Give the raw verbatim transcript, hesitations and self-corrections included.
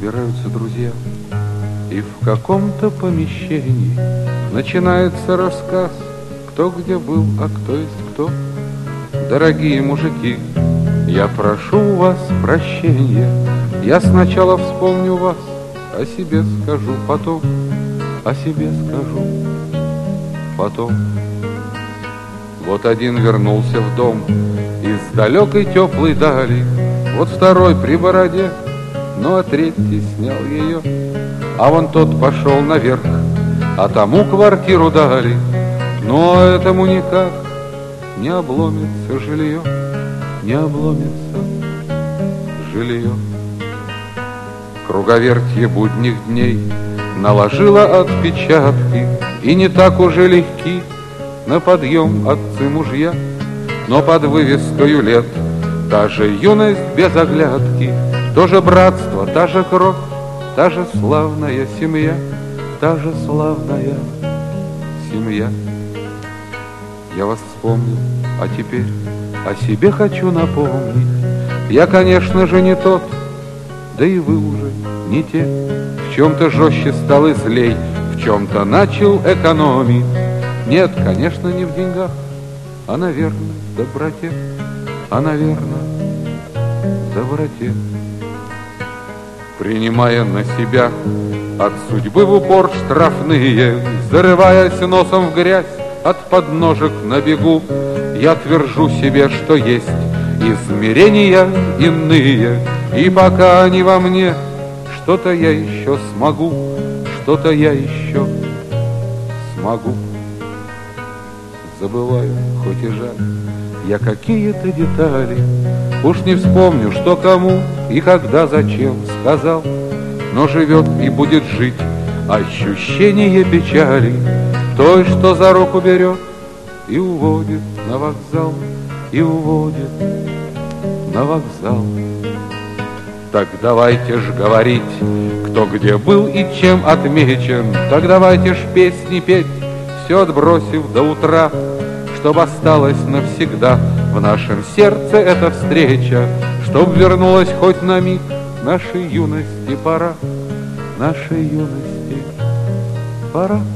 собираются друзья, и в каком-то помещении начинается рассказ, кто где был, а кто есть кто. Дорогие мужики, я прошу у вас прощения, я сначала вспомню вас, о себе скажу потом, о себе скажу потом. Вот один вернулся в дом из далекой теплой дали, вот второй при бороде, ну а третий снял ее. А вон тот пошел наверх, а тому квартиру дали, но этому никак не обломится жилье, не обломится жилье. Круговертье будних дней наложила отпечатки, и не так уже легки на подъем отцы-мужья, но под вывескою лет та же юность без оглядки, то же братство, та же кровь, та же славная семья, та же славная семья. Я вас вспомнил, а теперь о себе хочу напомнить. Я, конечно же, не тот, да и вы уже не те. В чем-то жестче стал и злей, в чем-то начал экономить. Нет, конечно, не в деньгах, а, наверное, в доброте, а, наверное, в доброте. Принимая на себя от судьбы в упор штрафные, зарываясь носом в грязь от подножек на бегу, я твержу себе, что есть измерения иные, и пока они во мне, что-то я еще смогу, что-то я еще смогу. Забываю, хоть и жаль, я какие-то детали, уж не вспомню, что кому и когда, зачем сказал, но живет и будет жить ощущение печали той, что за руку берет и уводит на вокзал, и уводит на вокзал. Так давайте ж говорить, кто где был и чем отмечен, так давайте ж песни петь, все отбросив до утра, чтоб осталась навсегда в нашем сердце эта встреча, чтоб вернулась хоть на миг нашей юности пора, нашей юности пора.